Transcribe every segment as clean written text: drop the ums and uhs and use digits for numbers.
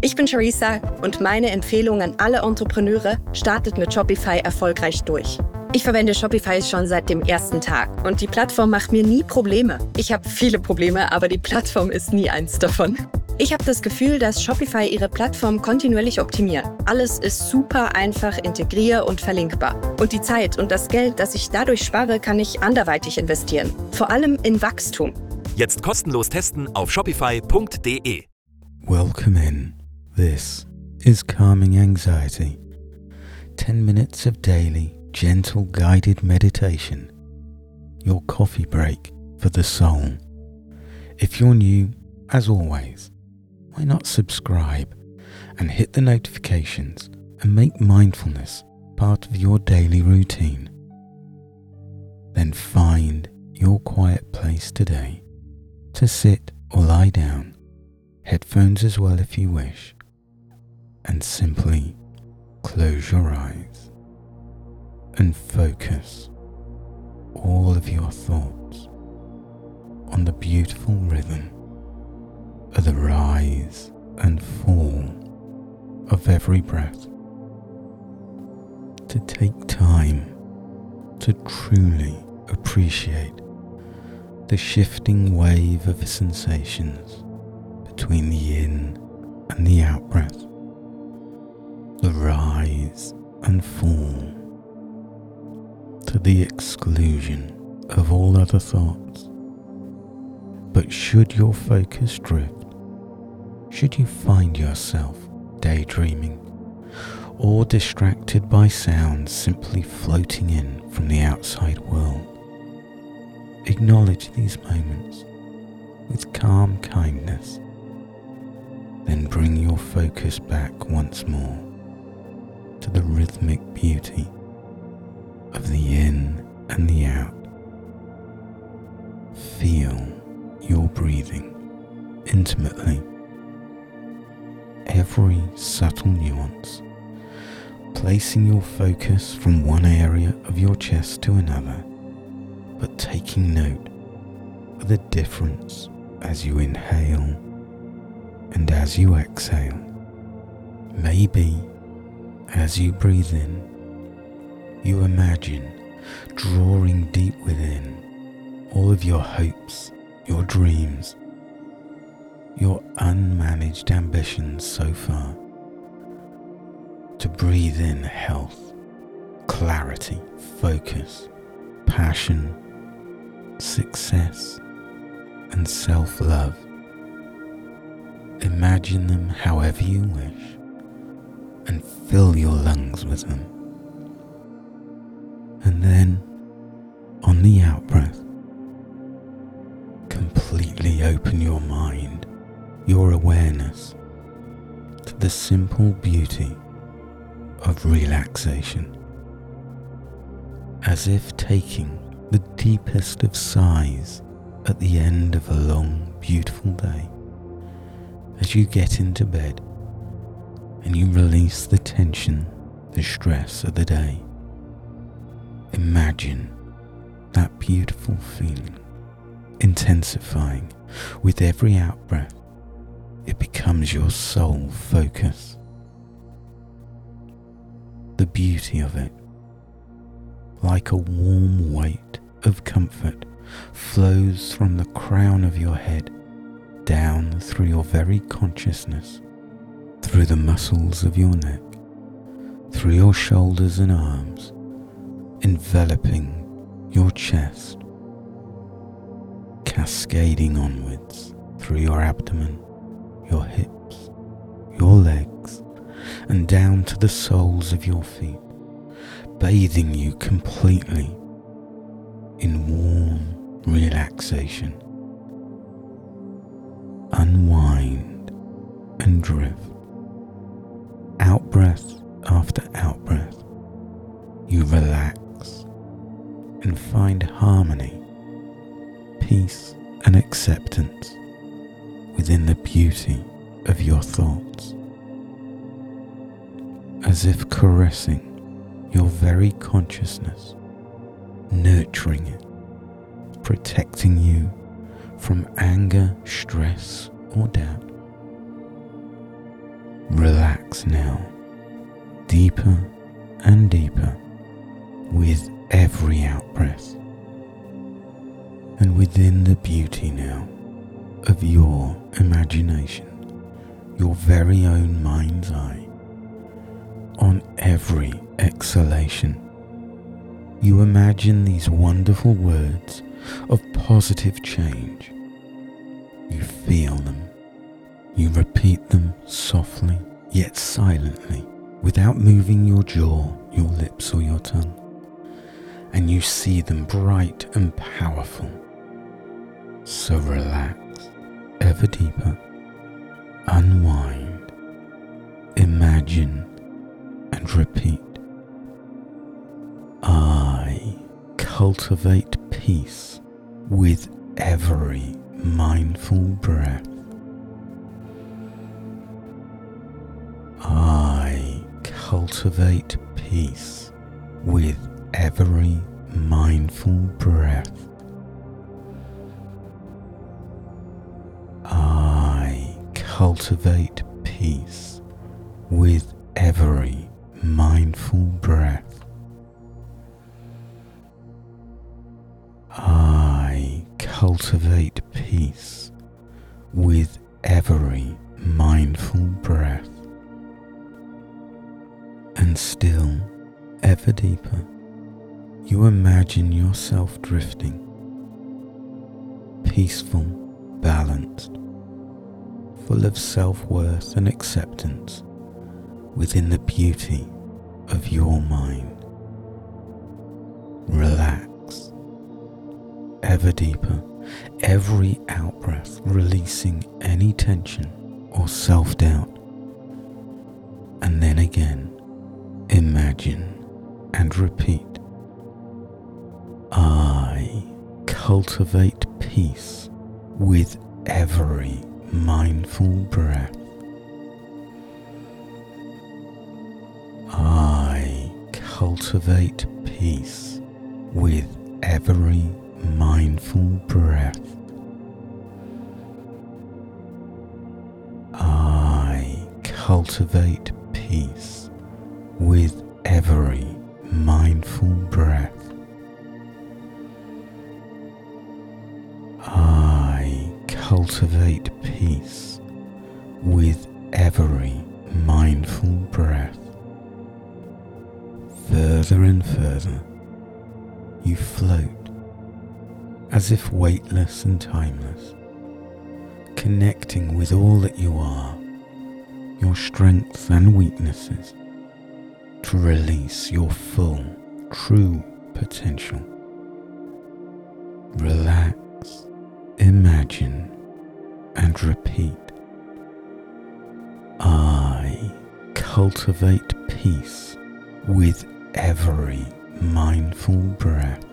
Ich bin Charissa und meine Empfehlung an alle Entrepreneure: startet mit Shopify erfolgreich durch. Ich verwende Shopify schon seit dem ersten Tag und die Plattform macht mir nie Probleme. Ich habe viele Probleme, aber die Plattform ist nie eins davon. Ich habe das Gefühl, dass Shopify ihre Plattform kontinuierlich optimiert. Alles ist super einfach integrier- und verlinkbar. Und die Zeit und das Geld, das ich dadurch spare, kann ich anderweitig investieren. Vor allem in Wachstum. Jetzt kostenlos testen auf shopify.de. Welcome in. This is Calming Anxiety. 10 minutes of daily, gentle guided meditation. Your coffee break for the soul. If you're new, as always, why not subscribe and hit the notifications and make mindfulness part of your daily routine? Then find your quiet place today to sit or lie down, headphones as well if you wish, and simply close your eyes and focus all of your thoughts on the beautiful rhythm of the rise and fall of every breath. To take time to truly appreciate the shifting wave of sensations between the in and the out breath, the rise and fall, to the exclusion of all other thoughts. But should your focus drift, should you find yourself daydreaming or distracted by sounds simply floating in from the outside world, acknowledge these moments with calm kindness. Then bring your focus back once more to the rhythmic beauty of the in and the out. Feel your breathing intimately, every subtle nuance, placing your focus from one area of your chest to another, but taking note of the difference as you inhale and as you exhale. Maybe as you breathe in, you imagine drawing deep within all of your hopes, your dreams, your unmanaged ambitions so far. To breathe in health, clarity, focus, passion, success, and self-love. Imagine them however you wish and fill your lungs with them. And then, on the out-breath, completely open your mind, your awareness, to the simple beauty of relaxation. As if taking the deepest of sighs at the end of a long, beautiful day, as you get into bed and you release the tension, the stress of the day. Imagine that beautiful feeling intensifying with every out-breath. It becomes your sole focus. The beauty of it, like a warm weight of comfort, flows from the crown of your head down through your very consciousness, through the muscles of your neck, through your shoulders and arms, enveloping your chest, cascading onwards through your abdomen, your hips, your legs, and down to the soles of your feet, bathing you completely in warm relaxation. Unwind and drift. Out-breath after out-breath, you relax and find harmony, peace and acceptance within the beauty of your thoughts. As if caressing your very consciousness, nurturing it, protecting you from anger, stress, or doubt. Relax now, deeper and deeper with every out-breath. And within the beauty now of your imagination, your very own mind's eye, on every exhalation, you imagine these wonderful words of positive change. You feel them. You repeat them softly yet silently, without moving your jaw, your lips or your tongue. And you see them bright and powerful. So relax ever deeper, unwind, imagine and repeat. I cultivate peace with every mindful breath. I cultivate peace with every mindful breath. I cultivate peace with every mindful breath. I cultivate peace with every mindful breath. And still, ever deeper, you imagine yourself drifting, peaceful, balanced, full of self-worth and acceptance within the beauty of your mind. Relax, ever deeper, every out-breath releasing any tension or self-doubt. And then again, imagine and repeat. I cultivate peace with every mindful breath. I cultivate peace with every mindful breath. I cultivate peace with every mindful breath. I cultivate peace with every mindful breath. Further and further, you float as if weightless and timeless, connecting with all that you are, your strengths and weaknesses, to release your full, true potential. Relax, imagine, and repeat. I cultivate peace with every mindful breath.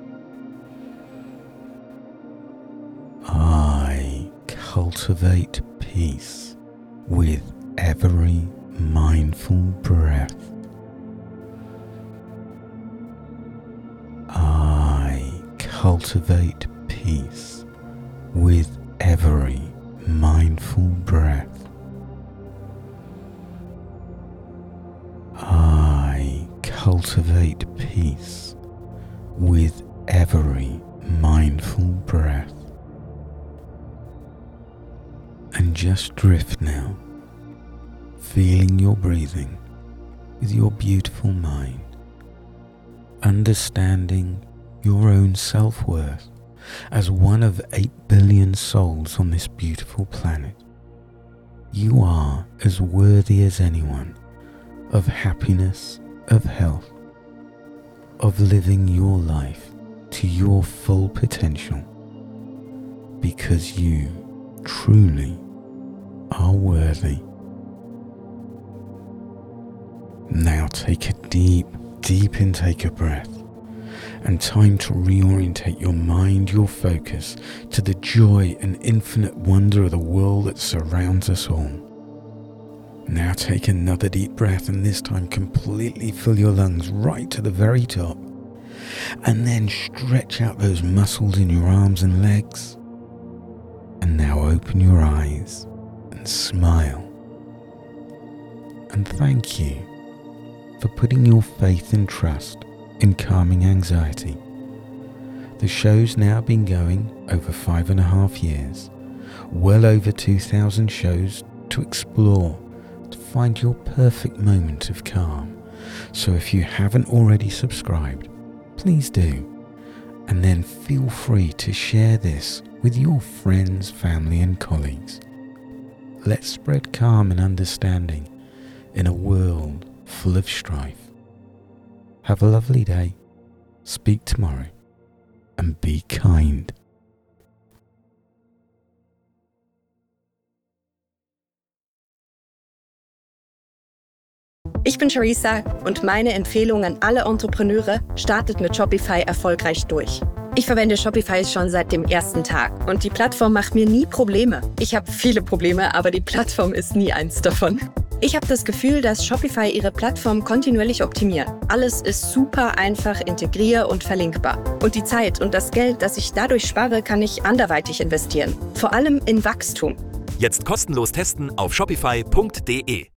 I cultivate peace with every mindful breath. I cultivate peace with every mindful breath. I cultivate peace with every mindful breath. And just drift now, feeling your breathing with your beautiful mind, understanding your own self-worth as one of 8 billion souls on this beautiful planet. You are as worthy as anyone of happiness, of health, of living your life to your full potential, because you truly are worthy. Now take a deep intake of breath, and time to reorientate your mind, your focus, to the joy and infinite wonder of the world that surrounds us all. Now take another deep breath, and this time completely fill your lungs right to the very top, and then stretch out those muscles in your arms and legs. And now open your eyes and smile. and thank you for putting your faith and trust in Calming Anxiety. The show's now been going over 5.5 years, well over 2,000 shows to explore, to find your perfect moment of calm. So if you haven't already subscribed, please do. And then feel free to share this with your friends, family and colleagues. Let's spread calm and understanding in a world full of strife. Have a lovely day, speak tomorrow, and be kind. Ich bin Charissa und meine Empfehlung an alle Entrepreneure: startet mit Shopify erfolgreich durch. Ich verwende Shopify schon seit dem ersten Tag und die Plattform macht mir nie Probleme. Ich habe viele Probleme, aber die Plattform ist nie eins davon. Ich habe das Gefühl, dass Shopify ihre Plattform kontinuierlich optimiert. Alles ist super einfach integrier- und verlinkbar. Und die Zeit und das Geld, das ich dadurch spare, kann ich anderweitig investieren. Vor allem in Wachstum. Jetzt kostenlos testen auf shopify.de.